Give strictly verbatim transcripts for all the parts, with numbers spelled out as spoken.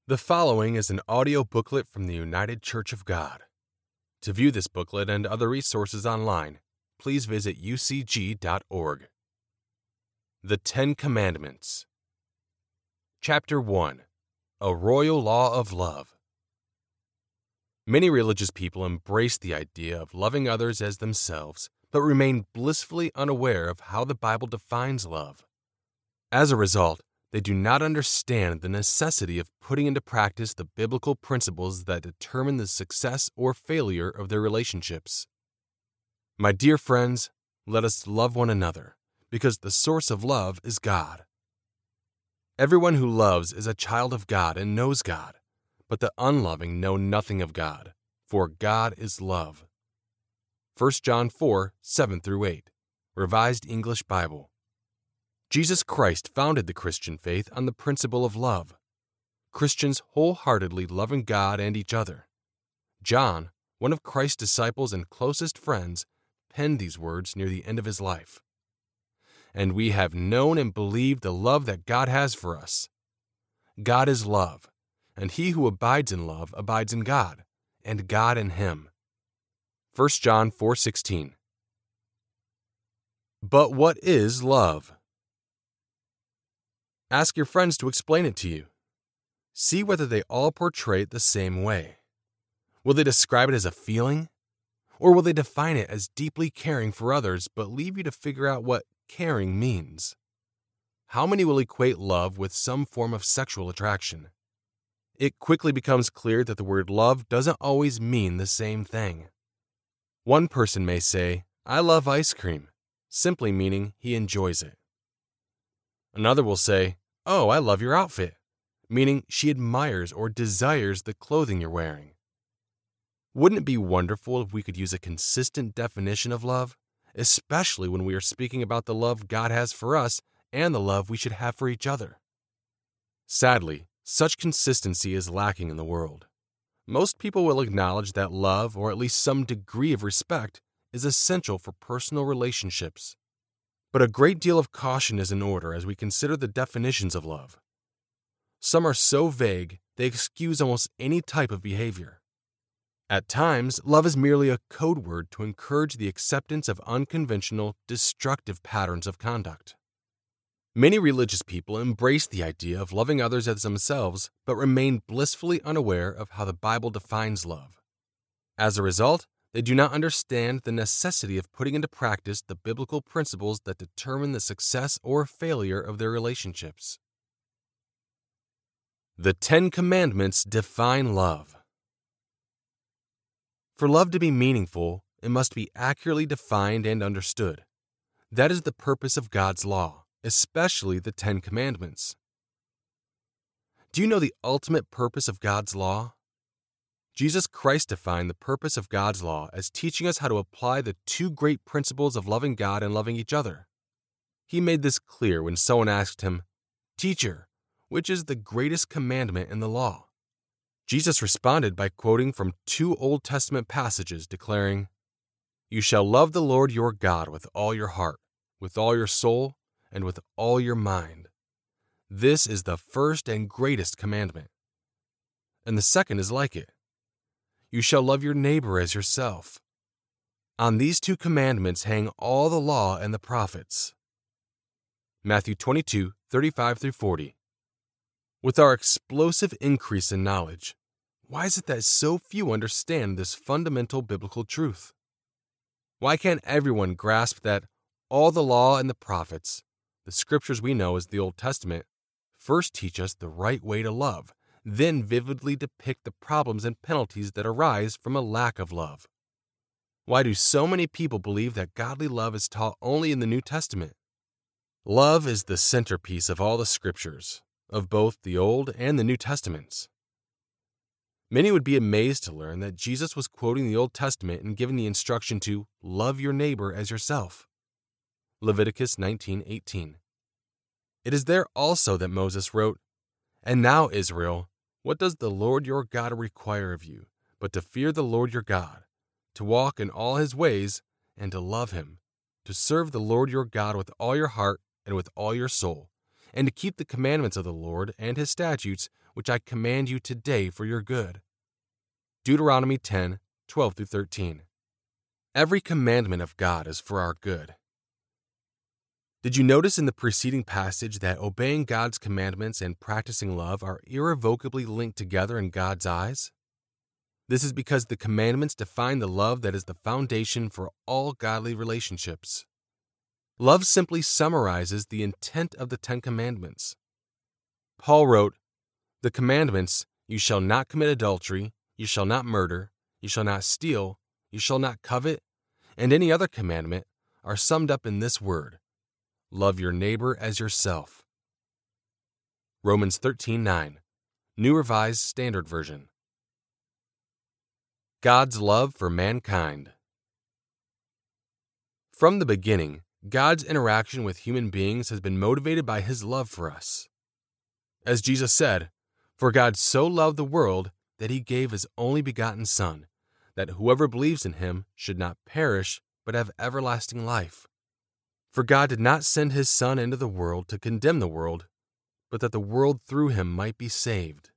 The following is an audio booklet from the United Church of God. To view this booklet and other resources online, please visit u c g dot org. The Ten Commandments. Chapter one. A Royal Law of Love. Many religious people embrace the idea of loving others as themselves, but remain blissfully unaware of how the Bible defines love. As a result, they do not understand the necessity of putting into practice the biblical principles that determine the success or failure of their relationships. My dear friends, let us love one another, because the source of love is God. Everyone who loves is a child of God and knows God, but the unloving know nothing of God, for God is love. First John four, seven through eight, Revised English Bible. Jesus Christ founded the Christian faith on the principle of love. Christians wholeheartedly loving God and each other. John, one of Christ's disciples and closest friends, penned these words near the end of his life. And we have known and believed the love that God has for us. God is love, and he who abides in love abides in God, and God in him. First John four sixteen. But what is love? Ask your friends to explain it to you. See whether they all portray it the same way. Will they describe it as a feeling? Or will they define it as deeply caring for others but leave you to figure out what caring means? How many will equate love with some form of sexual attraction? It quickly becomes clear that the word love doesn't always mean the same thing. One person may say, "I love ice cream," simply meaning he enjoys it. Another will say, "Oh, I love your outfit," meaning she admires or desires the clothing you're wearing. Wouldn't it be wonderful if we could use a consistent definition of love, especially when we are speaking about the love God has for us and the love we should have for each other? Sadly, such consistency is lacking in the world. Most people will acknowledge that love, or at least some degree of respect, is essential for personal relationships. But a great deal of caution is in order as we consider the definitions of love. Some are so vague they excuse almost any type of behavior. At times, love is merely a code word to encourage the acceptance of unconventional, destructive patterns of conduct. Many religious people embrace the idea of loving others as themselves, but remain blissfully unaware of how the Bible defines love. As a result, they do not understand the necessity of putting into practice the biblical principles that determine the success or failure of their relationships. The Ten Commandments define love. For love to be meaningful, it must be accurately defined and understood. That is the purpose of God's law, especially the Ten Commandments. Do you know the ultimate purpose of God's law? Jesus Christ defined the purpose of God's law as teaching us how to apply the two great principles of loving God and loving each other. He made this clear when someone asked him, "Teacher, which is the greatest commandment in the law?" Jesus responded by quoting from two Old Testament passages declaring, "You shall love the Lord your God with all your heart, with all your soul, and with all your mind. This is the first and greatest commandment. And the second is like it. You shall love your neighbor as yourself. On these two commandments hang all the law and the prophets." Matthew twenty-two, thirty-five through forty. With our explosive increase in knowledge, why is it that so few understand this fundamental biblical truth? Why can't everyone grasp that all the law and the prophets, the scriptures we know as the Old Testament, first teach us the right way to love, then vividly depict the problems and penalties that arise from a lack of love? Why do so many people believe that godly love is taught only in the New Testament? Love is the centerpiece of all the scriptures, of both the Old and the New Testaments. Many would be amazed to learn that Jesus was quoting the Old Testament and giving the instruction to love your neighbor as yourself. Leviticus nineteen eighteen. It is there also that Moses wrote, "And now, Israel, what does the Lord your God require of you, but to fear the Lord your God, to walk in all his ways, and to love him, to serve the Lord your God with all your heart and with all your soul, and to keep the commandments of the Lord and his statutes, which I command you today for your good. Deuteronomy ten, twelve through thirteen. Every commandment of God is for our good. Did you notice in the preceding passage that obeying God's commandments and practicing love are irrevocably linked together in God's eyes? This is because the commandments define the love that is the foundation for all godly relationships. Love simply summarizes the intent of the Ten Commandments. Paul wrote, "The commandments, you shall not commit adultery, you shall not murder, you shall not steal, you shall not covet, and any other commandment are summed up in this word, love your neighbor as yourself." Romans thirteen nine, New Revised Standard Version. God's love for mankind. From the beginning, God's interaction with human beings has been motivated by His love for us. As Jesus said, "For God so loved the world that He gave His only begotten Son, that whoever believes in Him should not perish but have everlasting life. For God did not send His Son into the world to condemn the world, but that the world through Him might be saved."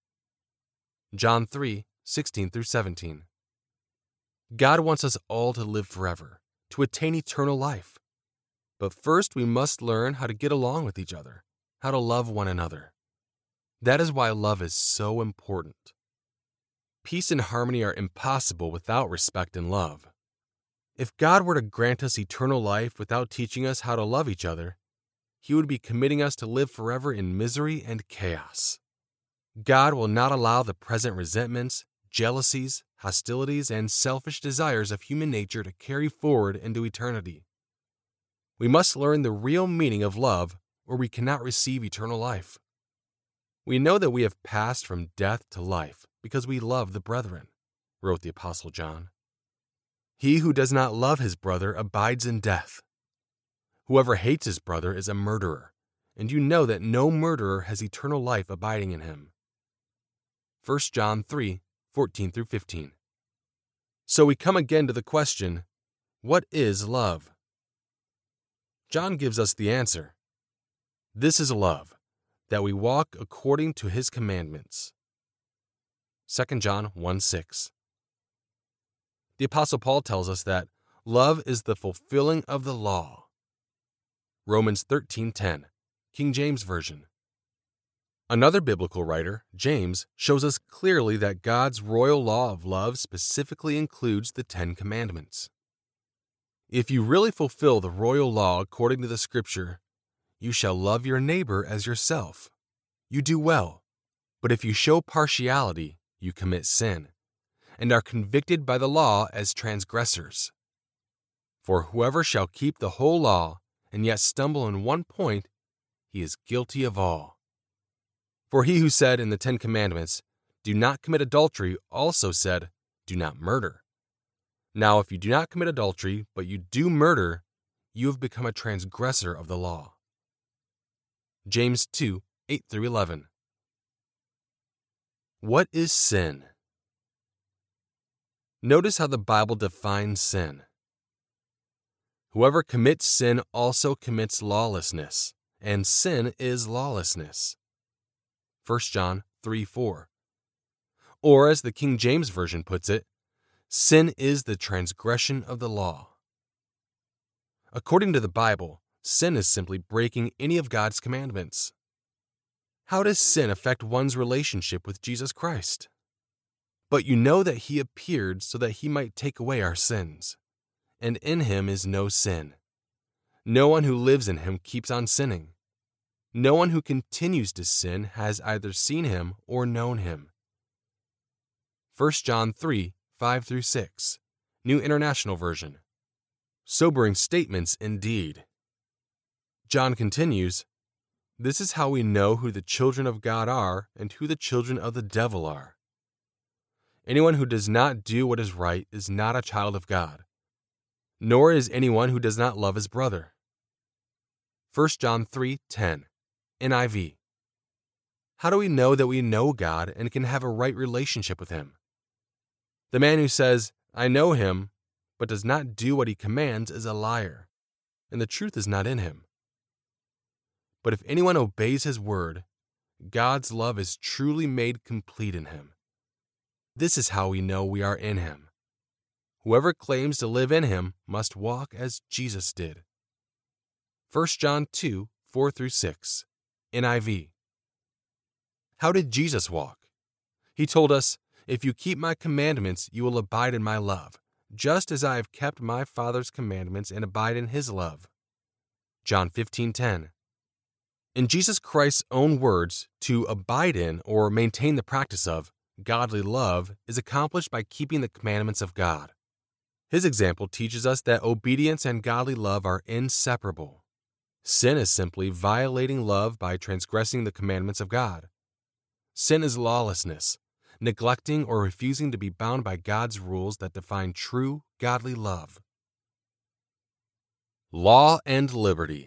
John three, sixteen through seventeen. God wants us all to live forever, to attain eternal life. But first we must learn how to get along with each other, how to love one another. That is why love is so important. Peace and harmony are impossible without respect and love. If God were to grant us eternal life without teaching us how to love each other, He would be committing us to live forever in misery and chaos. God will not allow the present resentments, jealousies, hostilities, and selfish desires of human nature to carry forward into eternity. We must learn the real meaning of love, or we cannot receive eternal life. We know that we have passed from death to life because we love the brethren, wrote the Apostle John. He who does not love his brother abides in death. Whoever hates his brother is a murderer, and you know that no murderer has eternal life abiding in him. First John three, fourteen through fifteen. So we come again to the question, what is love? John gives us the answer. This is love, that we walk according to His commandments. Second John one six. The Apostle Paul tells us that love is the fulfilling of the law. Romans thirteen ten, King James Version. Another biblical writer, James, shows us clearly that God's royal law of love specifically includes the Ten Commandments. If you really fulfill the royal law according to the Scripture, you shall love your neighbor as yourself. You do well. But if you show partiality, you commit sin, and are convicted by the law as transgressors. For whoever shall keep the whole law, and yet stumble in one point, he is guilty of all. For he who said in the Ten Commandments, "Do not commit adultery," also said, "Do not murder." Now if you do not commit adultery, but you do murder, you have become a transgressor of the law. James two, eight through eleven. What is sin? Notice how the Bible defines sin. Whoever commits sin also commits lawlessness, and sin is lawlessness. First John three four. Or as the King James Version puts it, sin is the transgression of the law. According to the Bible, sin is simply breaking any of God's commandments. How does sin affect one's relationship with Jesus Christ? But you know that He appeared so that He might take away our sins, and in Him is no sin. No one who lives in Him keeps on sinning. No one who continues to sin has either seen Him or known Him. First John three, five through six, New International Version. Sobering statements indeed. John continues, "This is how we know who the children of God are and who the children of the devil are. Anyone who does not do what is right is not a child of God, nor is anyone who does not love his brother." First John three ten, N I V. How do we know that we know God and can have a right relationship with Him? The man who says, "I know Him," but does not do what He commands is a liar, and the truth is not in him. But if anyone obeys His word, God's love is truly made complete in him. This is how we know we are in him. Whoever claims to live in him must walk as Jesus did. First John two, four through six, N I V. How did Jesus walk? He told us, "If you keep my commandments, you will abide in my love, just as I have kept my Father's commandments and abide in his love." John fifteen ten. In Jesus Christ's own words, to abide in or maintain the practice of godly love is accomplished by keeping the commandments of God. His example teaches us that obedience and godly love are inseparable. Sin is simply violating love by transgressing the commandments of God. Sin is lawlessness, neglecting or refusing to be bound by God's rules that define true godly love. Law and liberty.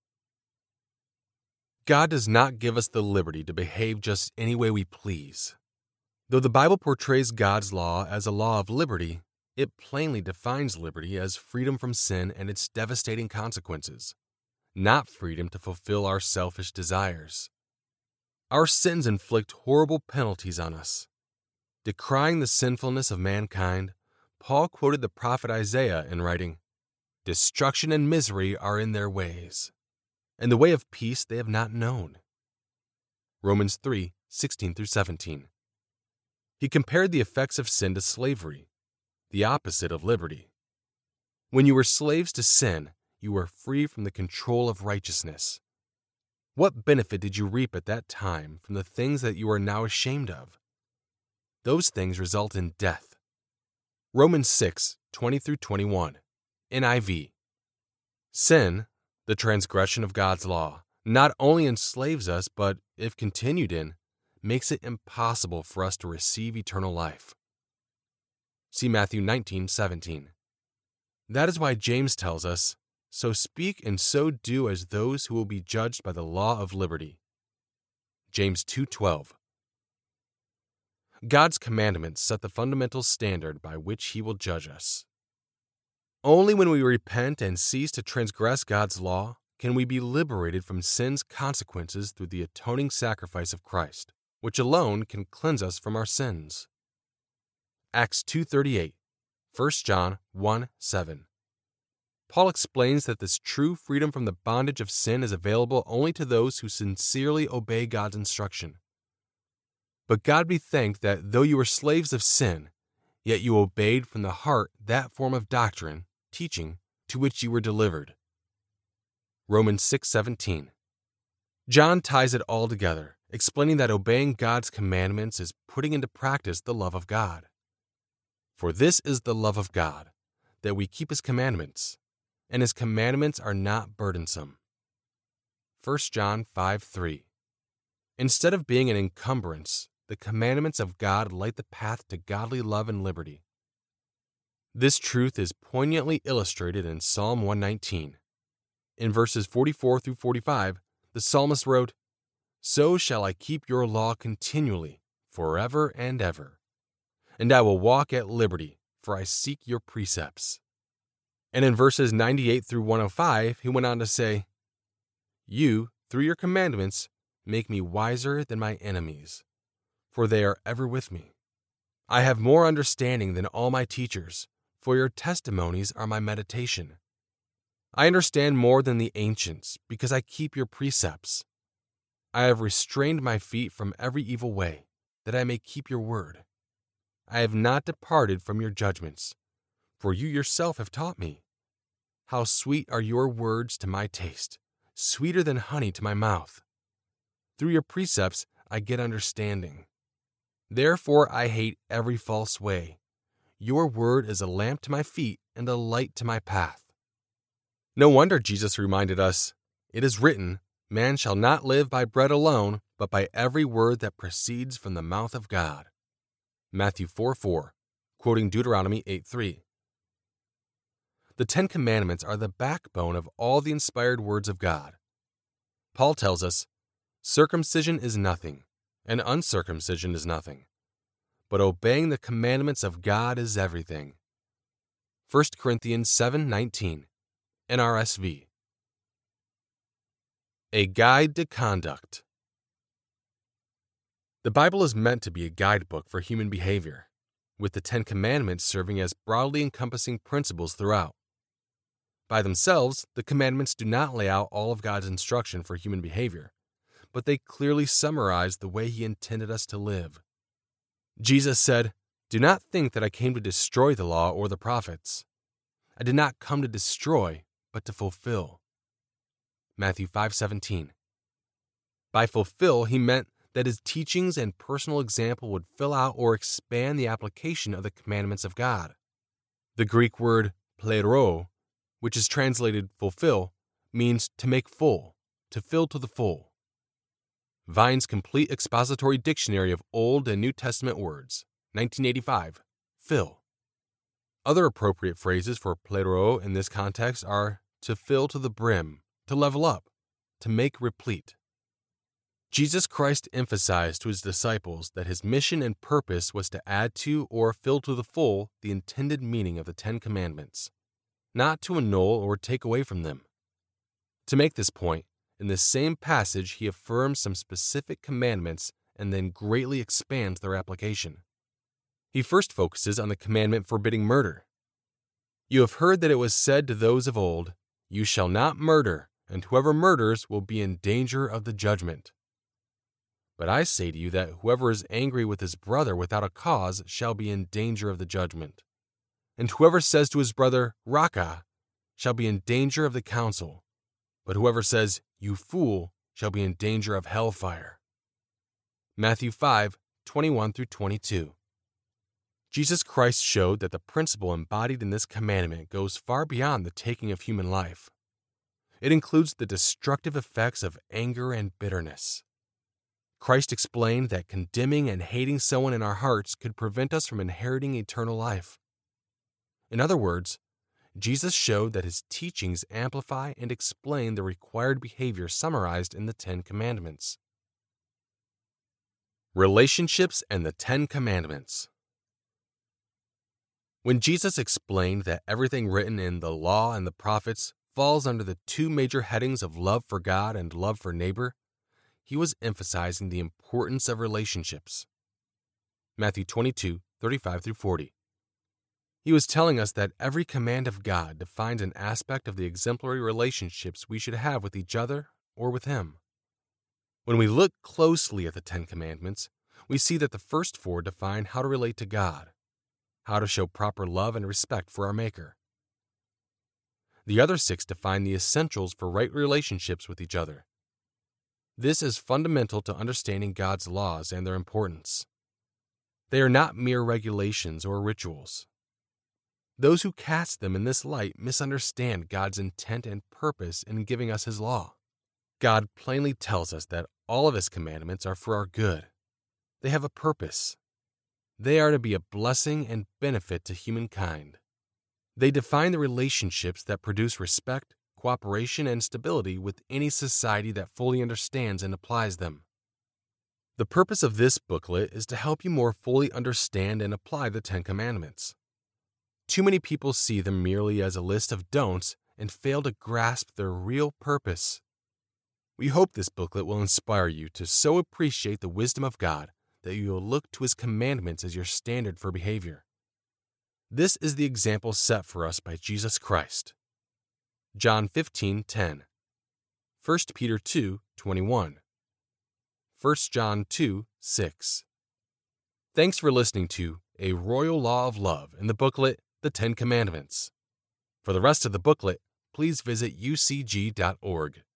God does not give us the liberty to behave just any way we please. Though the Bible portrays God's law as a law of liberty, it plainly defines liberty as freedom from sin and its devastating consequences, not freedom to fulfill our selfish desires. Our sins inflict horrible penalties on us. Decrying the sinfulness of mankind, Paul quoted the prophet Isaiah in writing, "Destruction and misery are in their ways, and the way of peace they have not known." Romans three, sixteen through seventeen. He compared the effects of sin to slavery, the opposite of liberty. When you were slaves to sin, you were free from the control of righteousness. What benefit did you reap at that time from the things that you are now ashamed of? Those things result in death. Romans six, twenty through twenty-one, N I V. Sin, the transgression of God's law, not only enslaves us, but, if continued in, makes it impossible for us to receive eternal life. See Matthew nineteen, seventeen. That is why James tells us, "So speak and so do as those who will be judged by the law of liberty." James two, twelve. God's commandments set the fundamental standard by which he will judge us. Only when we repent and cease to transgress God's law can we be liberated from sin's consequences through the atoning sacrifice of Christ, which alone can cleanse us from our sins. Acts two thirty-eight, First John one, seven. Paul explains that this true freedom from the bondage of sin is available only to those who sincerely obey God's instruction. But God be thanked that though you were slaves of sin, yet you obeyed from the heart that form of doctrine, teaching, to which you were delivered. Romans six, seventeen. John ties it all together, explaining that obeying God's commandments is putting into practice the love of God. For this is the love of God, that we keep his commandments, and his commandments are not burdensome. First John five, three. Instead of being an encumbrance, the commandments of God light the path to godly love and liberty. This truth is poignantly illustrated in Psalm one nineteen. In verses forty-four through forty-five, the psalmist wrote, "So shall I keep your law continually, forever and ever. And I will walk at liberty, for I seek your precepts." And in verses ninety-eight through one oh five, he went on to say, "You, through your commandments, make me wiser than my enemies, for they are ever with me. I have more understanding than all my teachers, for your testimonies are my meditation. I understand more than the ancients, because I keep your precepts. I have restrained my feet from every evil way, that I may keep your word. I have not departed from your judgments, for you yourself have taught me. How sweet are your words to my taste, sweeter than honey to my mouth. Through your precepts I get understanding. Therefore I hate every false way. Your word is a lamp to my feet and a light to my path." No wonder Jesus reminded us, "It is written, man shall not live by bread alone, but by every word that proceeds from the mouth of God." Matthew four, four, quoting Deuteronomy eight, three. The Ten Commandments are the backbone of all the inspired words of God. Paul tells us, "Circumcision is nothing, and uncircumcision is nothing, but obeying the commandments of God is everything." First Corinthians seven, nineteen, N R S V. A Guide to Conduct. The Bible is meant to be a guidebook for human behavior, with the Ten Commandments serving as broadly encompassing principles throughout. By themselves, the commandments do not lay out all of God's instruction for human behavior, but they clearly summarize the way He intended us to live. Jesus said, "Do not think that I came to destroy the law or the prophets. I did not come to destroy, but to fulfill." Matthew five seventeen. By fulfill, He meant that His teachings and personal example would fill out or expand the application of the commandments of God. The Greek word plero, which is translated fulfill, means to make full, to fill to the full. Vine's Complete Expository Dictionary of Old and New Testament Words, nineteen eighty-five, fill. Other appropriate phrases for plero in this context are to fill to the brim, to level up, to make replete. Jesus Christ emphasized to His disciples that His mission and purpose was to add to or fill to the full the intended meaning of the Ten Commandments, not to annul or take away from them. To make this point, in this same passage He affirms some specific commandments and then greatly expands their application. He first focuses on the commandment forbidding murder. "You have heard that it was said to those of old, 'You shall not murder, and whoever murders will be in danger of the judgment.' But I say to you that whoever is angry with his brother without a cause shall be in danger of the judgment. And whoever says to his brother, 'Raca,' shall be in danger of the council. But whoever says, 'You fool,' shall be in danger of hellfire." Matthew five twenty-one through twenty-two. Jesus Christ showed that the principle embodied in this commandment goes far beyond the taking of human life. It includes the destructive effects of anger and bitterness. Christ explained that condemning and hating someone in our hearts could prevent us from inheriting eternal life. In other words, Jesus showed that His teachings amplify and explain the required behavior summarized in the Ten Commandments. Relationships and the Ten Commandments. When Jesus explained that everything written in the Law and the Prophets falls under the two major headings of love for God and love for neighbor, He was emphasizing the importance of relationships. Matthew twenty-two thirty-five through forty. He was telling us that every command of God defines an aspect of the exemplary relationships we should have with each other or with Him. When we look closely at the Ten Commandments, we see that the first four define how to relate to God, how to show proper love and respect for our Maker. The other six define the essentials for right relationships with each other. This is fundamental to understanding God's laws and their importance. They are not mere regulations or rituals. Those who cast them in this light misunderstand God's intent and purpose in giving us His law. God plainly tells us that all of His commandments are for our good. They have a purpose. They are to be a blessing and benefit to humankind. They define the relationships that produce respect, cooperation, and stability with any society that fully understands and applies them. The purpose of this booklet is to help you more fully understand and apply the Ten Commandments. Too many people see them merely as a list of don'ts and fail to grasp their real purpose. We hope this booklet will inspire you to so appreciate the wisdom of God that you will look to His commandments as your standard for behavior. This is the example set for us by Jesus Christ. John fifteen ten, First Peter two twenty-one, First John two six. Thanks for listening to A Royal Law of Love in the booklet, The Ten Commandments. For the rest of the booklet, please visit u c g dot org.